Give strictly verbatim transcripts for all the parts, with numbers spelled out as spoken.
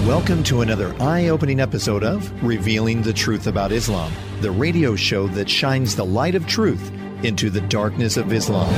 Welcome to another eye-opening episode of Revealing the Truth About Islam, the radio show that shines the light of truth into the darkness of Islam.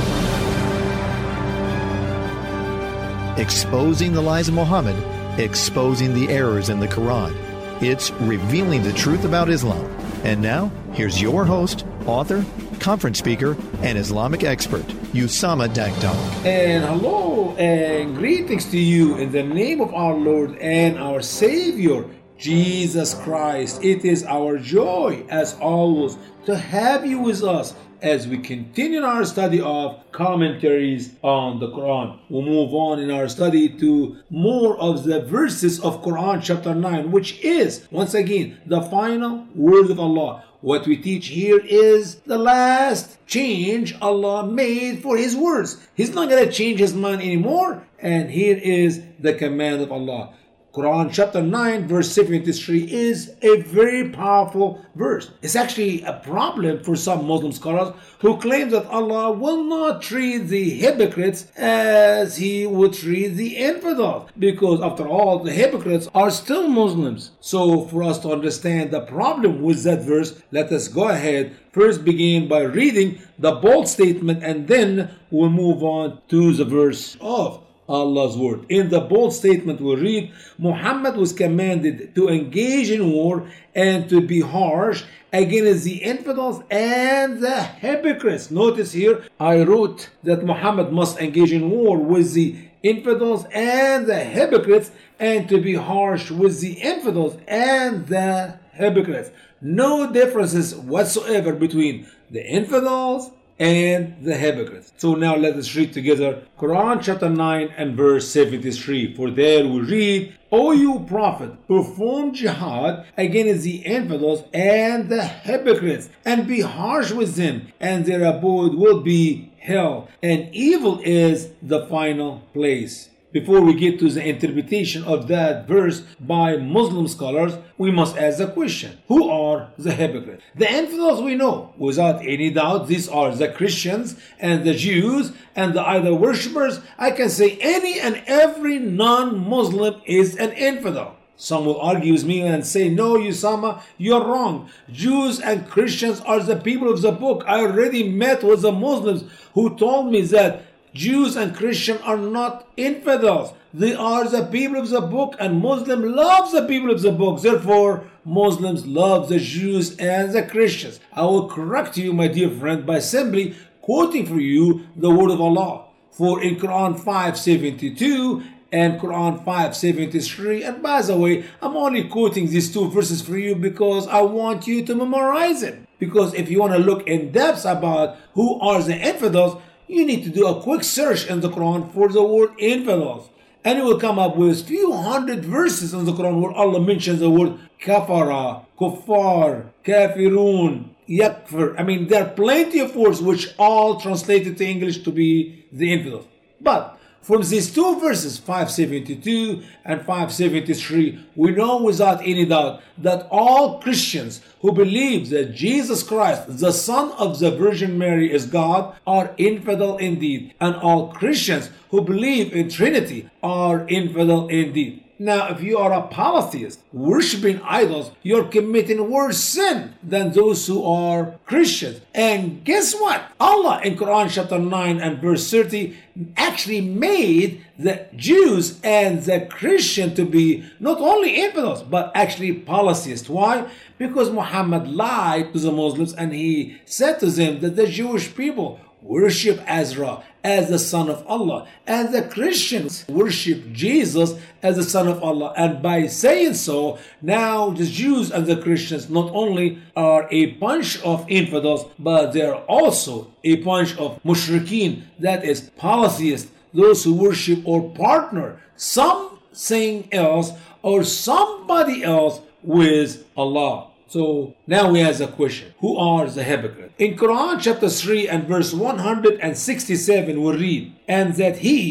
Exposing the lies of Muhammad, exposing the errors in the Quran. It's Revealing the Truth About Islam. And now, here's your host, author, conference speaker, and Islamic expert, Usama Dagdag. And hello and greetings to you in the name of our Lord and our Savior, Jesus Christ. It is our joy, as always, to have you with us as we continue our study of commentaries on the Quran. We'll move on in our study to more of the verses of Quran chapter nine, which is, once again, the final word of Allah. What we teach here is the last change Allah made for His words. He's not going to change His mind anymore. And here is the command of Allah. Quran chapter nine verse seventy-three is a very powerful verse. It's actually a problem for some Muslim scholars who claim that Allah will not treat the hypocrites as He would treat the infidels, because after all, the hypocrites are still Muslims. So for us to understand the problem with that verse, let us go ahead first begin by reading the bold statement, and then we'll move on to the verse of Allah's word. In the bold statement we read, Muhammad was commanded to engage in war and to be harsh against the infidels and the hypocrites. Notice here, I wrote that Muhammad must engage in war with the infidels and the hypocrites, and to be harsh with the infidels and the hypocrites. No differences whatsoever between the infidels and the hypocrites. So now let us read together Quran chapter nine and verse seventy-three. For there we read, O you prophet, perform jihad against the infidels and the hypocrites, and be harsh with them, and their abode will be hell, and evil is the final place. Before we get to the interpretation of that verse by Muslim scholars, we must ask the question, who are the hypocrites? The infidels we know, without any doubt, these are the Christians and the Jews and the idol worshippers. I can say any and every non-Muslim is an infidel. Some will argue with me and say, no, Usama, you're wrong. Jews and Christians are the people of the book. I already met with the Muslims who told me that Jews and Christians are not infidels. They are the people of the book, and Muslims love the people of the book. Therefore, Muslims love the Jews and the Christians. I will correct you, my dear friend, by simply quoting for you the word of Allah. For in Quran five seventy-two and Quran five seventy-three, and by the way, I'm only quoting these two verses for you because I want you to memorize it. Because if you want to look in depth about who are the infidels, you need to do a quick search in the Quran for the word infidels. And you will come up with a few hundred verses in the Quran where Allah mentions the word kafara, kuffar, kafirun, yakfir. I mean, there are plenty of words which all translated to English to be the infidels. But from these two verses, five seventy-two and five seventy-three, we know without any doubt that all Christians who believe that Jesus Christ, the Son of the Virgin Mary, is God, are infidel indeed. And all Christians who believe in Trinity are infidel indeed. Now, if you are a polytheist, worshipping idols, you're committing worse sin than those who are Christians. And guess what? Allah in Quran chapter nine and verse thirty actually made the Jews and the Christians to be not only infidels, but actually polytheists. Why? Because Muhammad lied to the Muslims and he said to them that the Jewish people worship Azra as the son of Allah, and the Christians worship Jesus as the son of Allah. And by saying so, now the Jews and the Christians not only are a bunch of infidels, but they are also a bunch of mushrikeen, that is polytheists, those who worship or partner something else or somebody else with Allah. So now we ask a question, who are the hypocrites? In Quran chapter three and verse one hundred sixty-seven we read, and that he,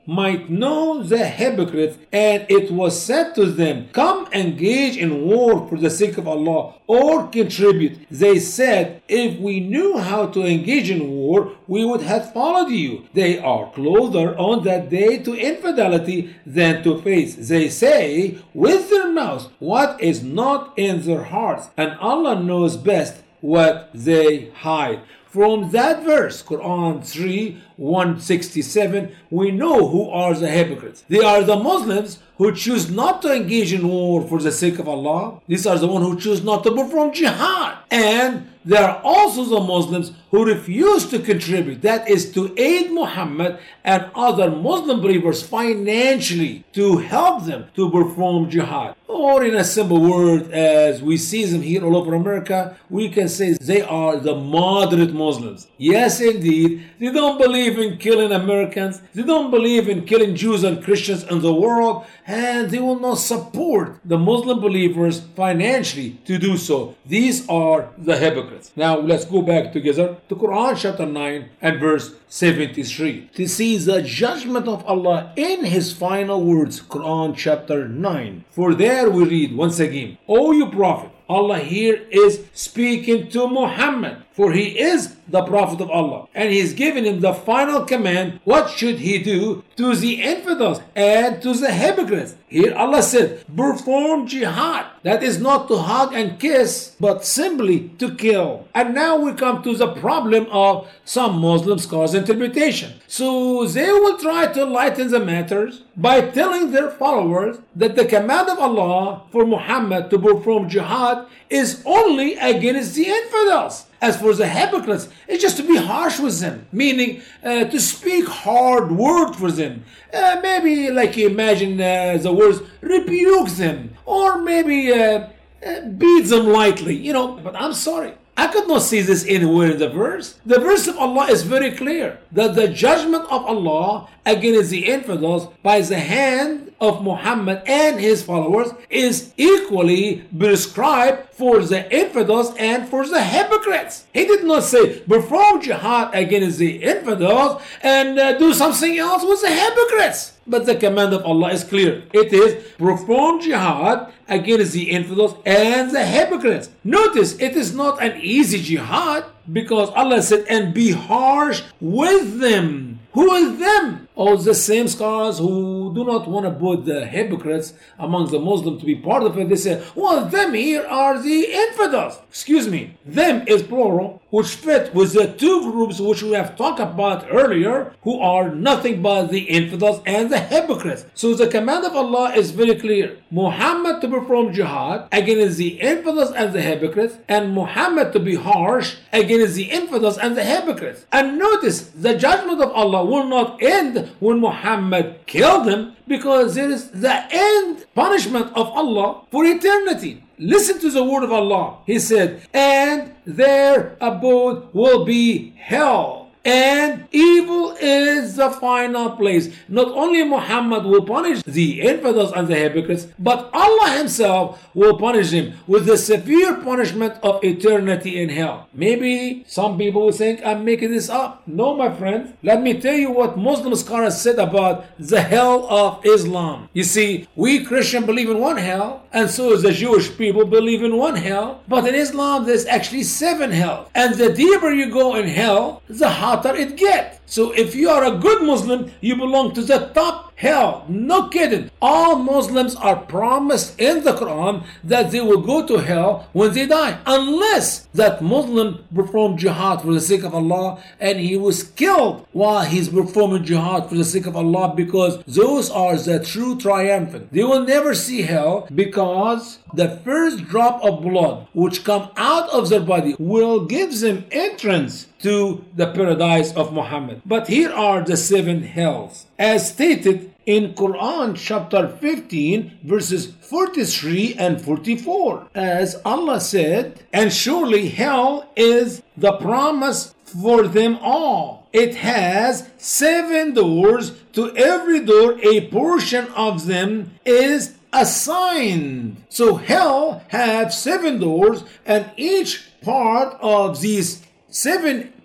might know the hypocrites, and it was said to them, come engage in war for the sake of Allah, or contribute. They said, if we knew how to engage in war, we would have followed you. They are closer on that day to infidelity than to faith. They say with their mouths what is not in their hearts, and Allah knows best what they hide. From that verse, Quran three, one sixty-seven, we know who are the hypocrites. They are the Muslims who choose not to engage in war for the sake of Allah. These are the ones who choose not to perform jihad. And there are also the Muslims who refuse to contribute, that is to aid Muhammad and other Muslim believers financially to help them to perform jihad. Or in a simple word, as we see them here all over America, we can say they are the moderate Muslims. Yes, indeed, they don't believe in killing Americans, they don't believe in killing Jews and Christians in the world, and they will not support the Muslim believers financially to do so. These are the hypocrites. Now let's go back together to Quran chapter nine and verse seventy-three to see the judgment of Allah in His final words. Quran chapter nine. For there we read once again, O you Prophet, Allah here is speaking to Muhammad, for he is the Prophet of Allah, and He is giving him the final command. What should he do to the infidels and to the hypocrites? Here Allah said, perform jihad. That is not to hug and kiss, but simply to kill. And now we come to the problem of some Muslim scholars' interpretation. So they will try to lighten the matters by telling their followers that the command of Allah for Muhammad to perform jihad is only against the infidels. As for the hypocrites, it's just to be harsh with them, meaning uh, to speak hard word for them. Uh, maybe like you imagine uh, the words rebuke them, or maybe uh, uh, beat them lightly, you know. But I'm sorry, I could not see this anywhere in the verse. The verse of Allah is very clear that the judgment of Allah against the infidels by the hand of Muhammad and his followers is equally prescribed for the infidels and for the hypocrites. He did not say perform jihad against the infidels and uh, do something else with the hypocrites. But the command of Allah is clear. It is perform jihad against the infidels and the hypocrites. Notice it is not an easy jihad, because Allah said, and be harsh with them. Who is them? Oh, the same scholars who do not want to put the hypocrites among the Muslims to be part of it. They say, well, them here are the infidels. Excuse me. Them is plural, which fit with the two groups which we have talked about earlier, who are nothing but the infidels and the hypocrites. So the command of Allah is very clear. Muhammad to perform jihad against the infidels and the hypocrites, and Muhammad to be harsh against the infidels and the hypocrites. And notice the judgment of Allah will not end when Muhammad killed them, because there is the end punishment of Allah for eternity. Listen to the word of Allah. He said, and their abode will be hell. And evil is the final place. Not only Muhammad will punish the infidels and the hypocrites, but Allah Himself will punish them with the severe punishment of eternity in hell. Maybe some people will think I'm making this up. No, my friends. Let me tell you what Muslim scholars said about the hell of Islam. You see, we Christians believe in one hell, and so is the Jewish people believe in one hell. But in Islam, there's actually seven hells. And the deeper you go in hell, the hotter it gets. So if you are a good Muslim, you belong to the top hell. No kidding. All Muslims are promised in the Quran that they will go to hell when they die, unless that Muslim performed jihad for the sake of Allah and he was killed while he's performing jihad for the sake of Allah, because those are the true triumphant. They will never see hell, because the first drop of blood which come out of their body will give them entrance to the paradise of Muhammad. But here are the seven hells, as stated in Quran chapter fifteen verses forty-three and forty-four. As Allah said, and surely hell is the promise for them all. It has seven doors. To every door a portion of them is assigned. So hell has seven doors, and each part of these seven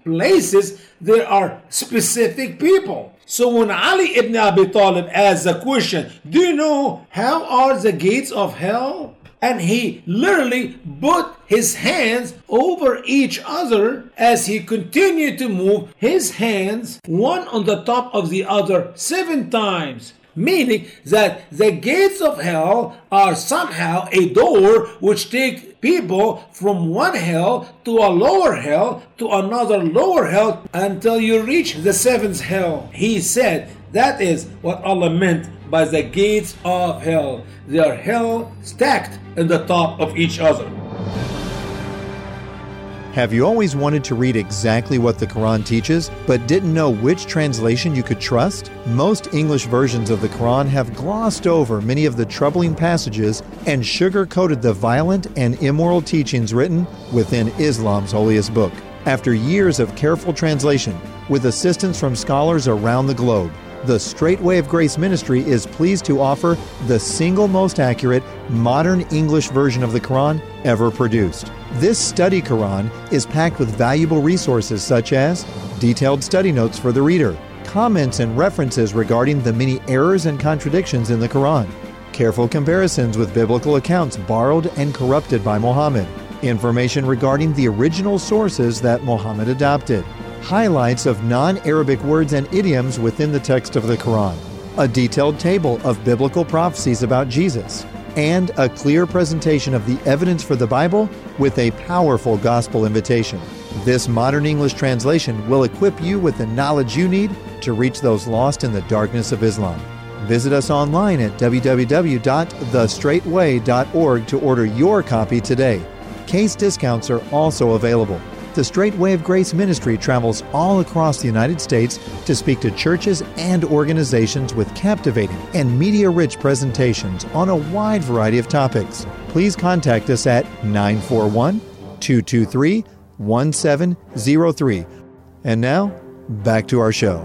places, there are specific people. So when Ali ibn Abi Talib asks the question, do you know how are the gates of hell? And he literally put his hands over each other as he continued to move his hands one on the top of the other seven times. Meaning that the gates of hell are somehow a door which take people from one hell to a lower hell to another lower hell until you reach the seventh hell. He said that is what Allah meant by the gates of hell. They are hell stacked in the top of each other. Have you always wanted to read exactly what the Quran teaches, but didn't know which translation you could trust? Most English versions of the Quran have glossed over many of the troubling passages and sugar-coated the violent and immoral teachings written within Islam's holiest book. After years of careful translation, with assistance from scholars around the globe, the Straight Way of Grace Ministry is pleased to offer the single most accurate, modern English version of the Quran ever produced. This study Quran is packed with valuable resources such as detailed study notes for the reader, comments and references regarding the many errors and contradictions in the Quran, careful comparisons with biblical accounts borrowed and corrupted by Muhammad, information regarding the original sources that Muhammad adopted, highlights of non-Arabic words and idioms within the text of the Quran, a detailed table of biblical prophecies about Jesus, and a clear presentation of the evidence for the Bible with a powerful gospel invitation. This modern English translation will equip you with the knowledge you need to reach those lost in the darkness of Islam. Visit us online at w w w dot the straight way dot org to order your copy today. Case discounts are also available. The Straight Way of Grace Ministry travels all across the United States to speak to churches and organizations with captivating and media-rich presentations on a wide variety of topics. Please contact us at nine four one, two two three, one seven zero three. And now, back to our show.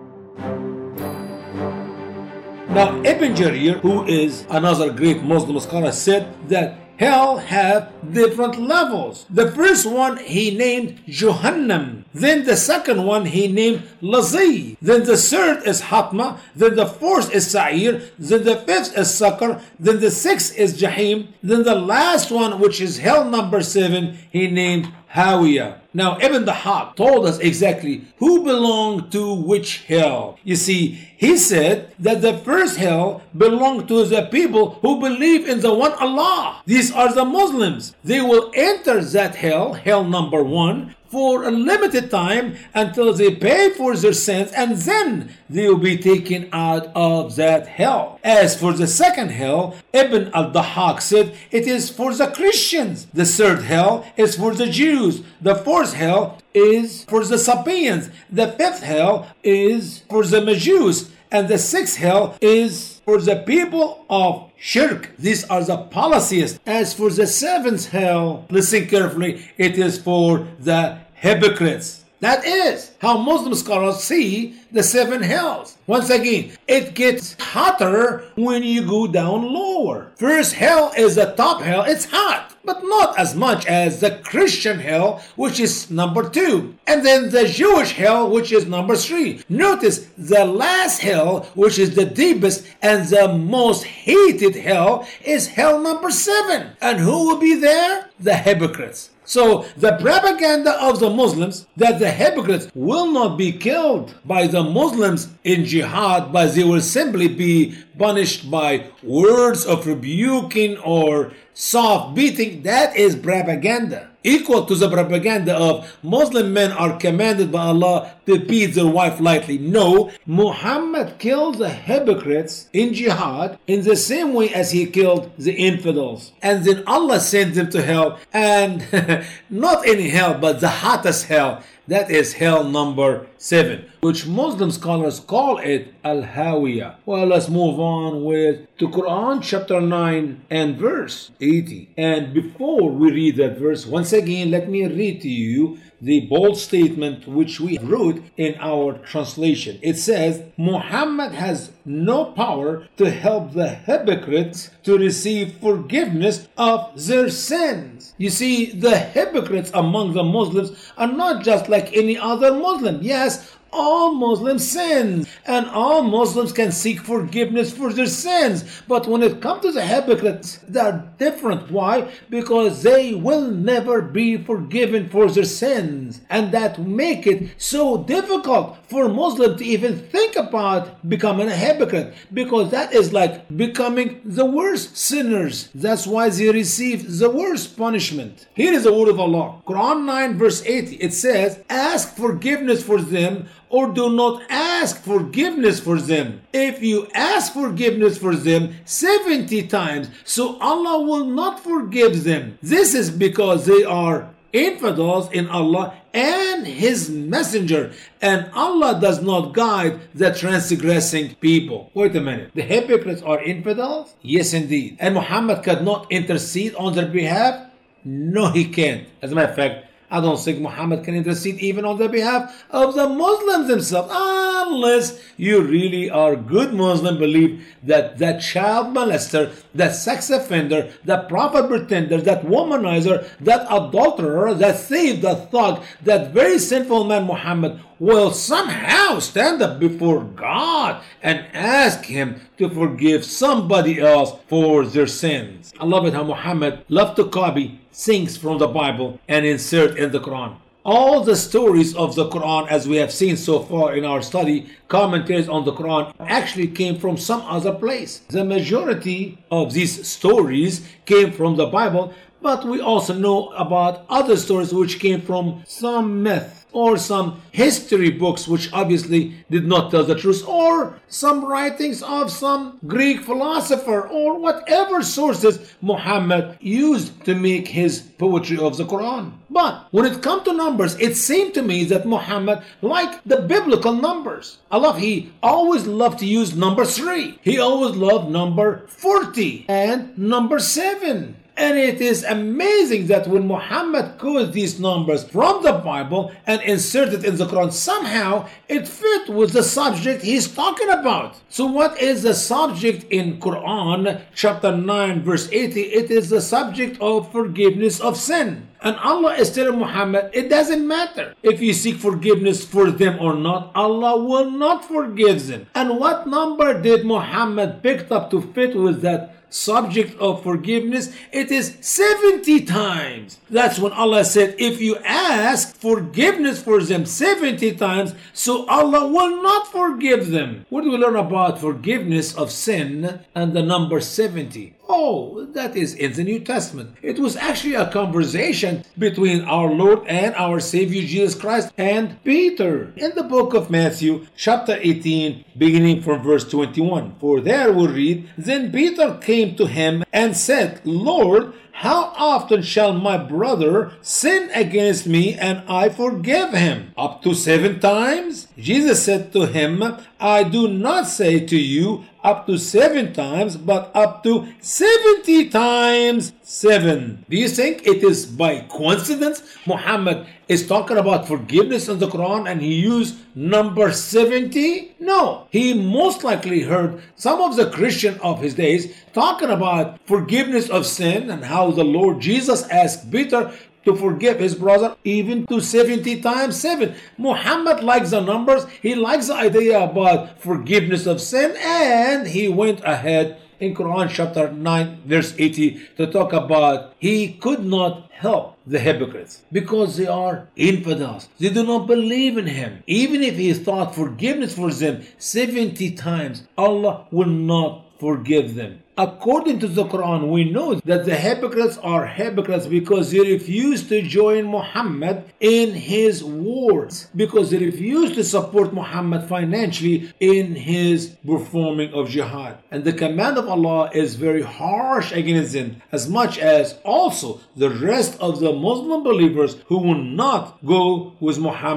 Now, Ibn Jarir, who is another great Muslim scholar, said that hell have different levels. The first one he named Jahannam. Then the second one he named Lazi. Then the third is Hatma. Then the fourth is Sa'ir. Then the fifth is Saqar. Then the sixth is Jahim. Then the last one, which is hell number seven, he named Hawiyah. Now Ibn Dahaq told us exactly who belonged to which hell. You see, he said that the first hell belonged to the people who believe in the one Allah. These are the Muslims. They will enter that hell, hell number one, for a limited time until they pay for their sins, and then they will be taken out of that hell. As for the second hell, Ibn al-Dahaq said it is for the Christians. The third hell is for the Jews. The fourth hell is for the Sabians. The fifth hell is for the Majus. And the sixth hell is for the people of Shirk. These are the polytheists. As for the seventh hell, listen carefully, it is for the hypocrites. That is how Muslim scholars see the seven hells. Once again, it gets hotter when you go down lower. First hell is the top hell. It's hot, but not as much as the Christian hell, which is number two. And then the Jewish hell, which is number three. Notice the last hell, which is the deepest and the most hated hell, is hell number seven. And who will be there? The hypocrites. So the propaganda of the Muslims that the hypocrites will not be killed by the Muslims in jihad, but they will simply be punished by words of rebuking or soft beating, that is propaganda. Equal to the propaganda of Muslim men are commanded by Allah to beat their wife lightly. No, Muhammad killed the hypocrites in jihad in the same way as he killed the infidels. And then Allah sent them to hell, and not any hell, but the hottest hell. That is hell number seven, which Muslim scholars call it Al-Hawiyah. Well, let's move on with to Quran chapter nine and verse eighty. And before we read that verse, once again, let me read to you the bold statement which we wrote in our translation. It says, Muhammad has no power to help the hypocrites to receive forgiveness of their sins. You see, the hypocrites among the Muslims are not just like any other Muslim. Yes, all Muslims sin, and all Muslims can seek forgiveness for their sins. But when it comes to the hypocrites, they are different. Why? Because they will never be forgiven for their sins. And that make it so difficult for Muslims to even think about becoming a hypocrite, because that is like becoming the worst sinners. That's why they receive the worst punishment. Here is the word of Allah. Quran nine verse eighty. It says, ask forgiveness for them, or do not ask forgiveness for them. If you ask forgiveness for them seventy times, so Allah will not forgive them. This is because they are infidels in Allah and His Messenger, and Allah does not guide the transgressing people. Wait a minute. The hypocrites are infidels? Yes, indeed. And Muhammad cannot intercede on their behalf? No, he can't. As a matter of fact, I don't think Muhammad can intercede even on the behalf of the Muslims themselves, unless you really are a good Muslim, believe that that child molester, that sex offender, that prophet pretender, that womanizer, that adulterer, that thief, that thug, that very sinful man Muhammad will somehow stand up before God and ask Him to forgive somebody else for their sins. I love it how Muhammad loved to copy things from the Bible and insert in the Quran. All the stories of the Quran, as we have seen so far in our study, commentaries on the Quran, actually came from some other place. The majority of these stories came from the Bible, but we also know about other stories which came from some myth or some history books which obviously did not tell the truth, or some writings of some Greek philosopher, or whatever sources Muhammad used to make his poetry of the Quran. But when it comes to numbers, it seemed to me that Muhammad liked the biblical numbers. I love he always loved to use number three. He always loved number forty and number seven. And it is amazing that when Muhammad quotes these numbers from the Bible and inserted in the Quran, somehow it fit with the subject he's talking about. So what is the subject in Quran chapter nine verse eighty? It is the subject of forgiveness of sin. And Allah is telling Muhammad, it doesn't matter if you seek forgiveness for them or not, Allah will not forgive them. And what number did Muhammad pick up to fit with that subject of forgiveness? It is seventy times. That's when Allah said, if you ask forgiveness for them seventy times, so Allah will not forgive them. What do we learn about forgiveness of sin and the number seventy? Oh, that is in the New Testament. It was actually a conversation between our Lord and our Savior Jesus Christ and Peter in the book of Matthew, chapter eighteen, beginning from verse twenty-one. For there we read, then Peter came to him and said, Lord, how often shall my brother sin against me and I forgive him? Up to seven times? Jesus said to him, I do not say to you up to seven times, but up to seventy times seven. Do you think it is by coincidence Muhammad is talking about forgiveness in the Quran and he used number seventy? No, he most likely heard some of the Christians of his days talking about forgiveness of sin and how the Lord Jesus asked Peter to forgive his brother even to seventy times seven. Muhammad likes the numbers, he likes the idea about forgiveness of sin, and he went ahead in Quran chapter nine verse eighty to talk about he could not help the hypocrites because they are infidels. They do not believe in him. Even if he thought forgiveness for them seventy times, Allah will not forgive them. According to the Quran, we know that the hypocrites are hypocrites because they refuse to join Muhammad in his wars, because they refuse to support Muhammad financially in his performing of jihad. And the command of Allah is very harsh against them, as much as also the rest of the Muslim believers who will not go with Muhammad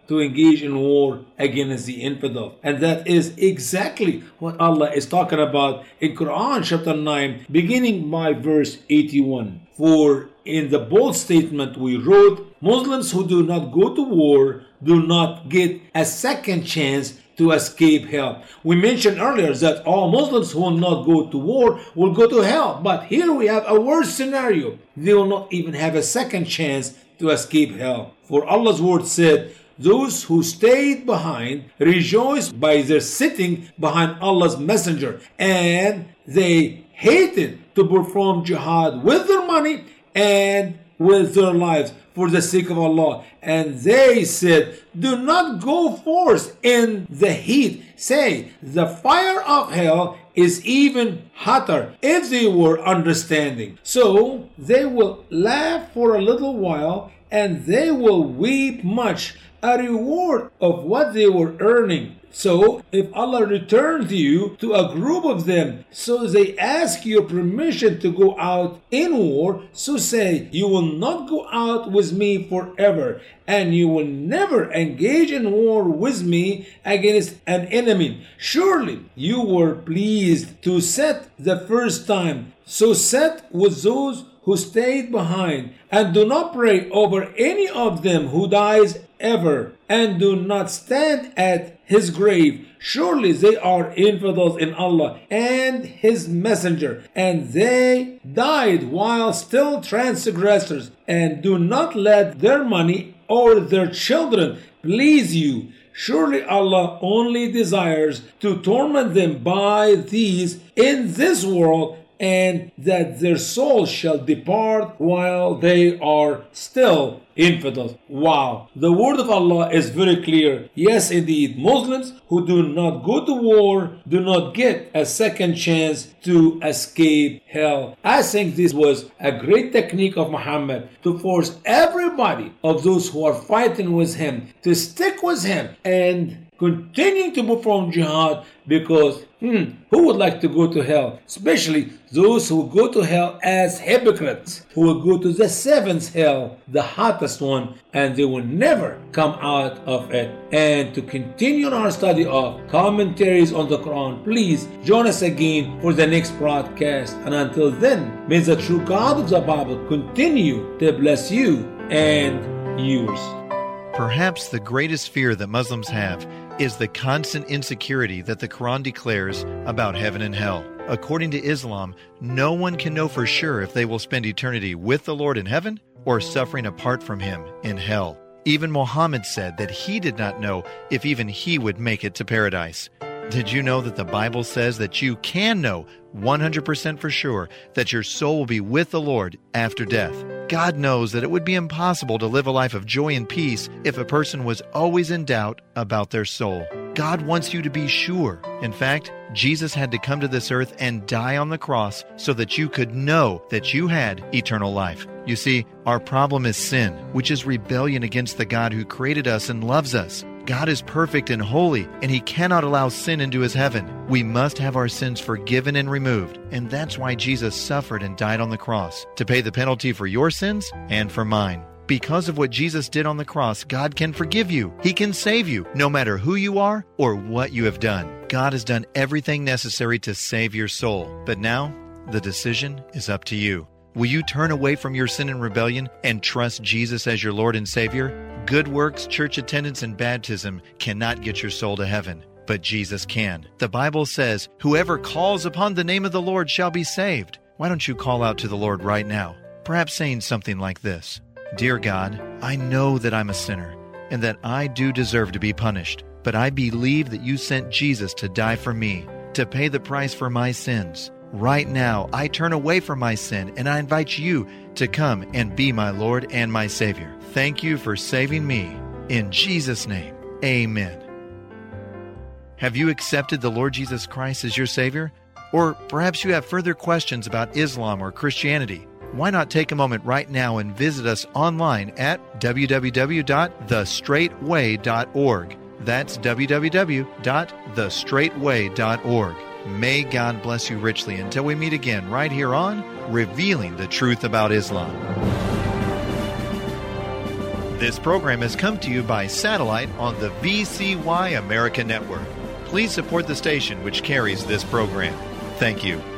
to engage in war against the infidel. And that is exactly what Allah is talking about in Quran chapter nine, beginning by verse eighty-one. For in the bold statement we wrote, Muslims who do not go to war do not get a second chance to escape hell. We mentioned earlier that all Muslims who will not go to war will go to hell. But here we have a worse scenario. They will not even have a second chance to escape hell. For Allah's word said, those who stayed behind rejoiced by their sitting behind Allah's messenger, and they hated to perform jihad with their money and with their lives for the sake of Allah. And they said, do not go forth in the heat. Say, the fire of hell is even hotter, if they were understanding. So they will laugh for a little while, and they will weep much, a reward of what they were earning. So if Allah returns you to a group of them, so they ask your permission to go out in war, so say, you will not go out with me forever, and you will never engage in war with me against an enemy. Surely you were pleased to set the first time, so set with those who stayed behind, and do not pray over any of them who dies ever, and do not stand at his grave. Surely they are infidels in Allah and his messenger, and they died while still transgressors. And do not let their money or their children please you. Surely Allah only desires to torment them by these in this world, and that their souls shall depart while they are still infidels. Wow, the word of Allah is very clear. Yes, indeed, Muslims who do not go to war do not get a second chance to escape hell. I think this was a great technique of Muhammad to force everybody of those who are fighting with him to stick with him and continuing to perform jihad, because hmm, who would like to go to hell? Especially those who go to hell as hypocrites, who will go to the seventh hell, the hottest one, and they will never come out of it. And to continue our study of commentaries on the Quran, please join us again for the next broadcast. And until then, may the true God of the Bible continue to bless you and yours. Perhaps the greatest fear that Muslims have is the constant insecurity that the Quran declares about heaven and hell. According to Islam, no one can know for sure if they will spend eternity with the Lord in heaven or suffering apart from Him in hell. Even Muhammad said that he did not know if even he would make it to paradise. Did you know that the Bible says that you can know one hundred percent for sure that your soul will be with the Lord after death? God knows that it would be impossible to live a life of joy and peace if a person was always in doubt about their soul. God wants you to be sure. In fact, Jesus had to come to this earth and die on the cross so that you could know that you had eternal life. You see, our problem is sin, which is rebellion against the God who created us and loves us. God is perfect and holy, and He cannot allow sin into His heaven. We must have our sins forgiven and removed, and that's why Jesus suffered and died on the cross, to pay the penalty for your sins and for mine. Because of what Jesus did on the cross, God can forgive you. He can save you, no matter who you are or what you have done. God has done everything necessary to save your soul. But now, the decision is up to you. Will you turn away from your sin and rebellion and trust Jesus as your Lord and Savior? Good works, church attendance, and baptism cannot get your soul to heaven, but Jesus can. The Bible says, whoever calls upon the name of the Lord shall be saved. Why don't you call out to the Lord right now? Perhaps saying something like this: Dear God, I know that I'm a sinner and that I do deserve to be punished, but I believe that you sent Jesus to die for me, to pay the price for my sins. Right now, I turn away from my sin and I invite you to come and be my Lord and my Savior. Thank you for saving me. In Jesus' name, amen. Have you accepted the Lord Jesus Christ as your Savior? Or perhaps you have further questions about Islam or Christianity. Why not take a moment right now and visit us online at w w w dot the straight way dot org. That's w w w dot the straight way dot org. May God bless you richly until we meet again right here on Revealing the Truth About Islam. This program has come to you by satellite on the V C Y America Network. Please support the station which carries this program. Thank you.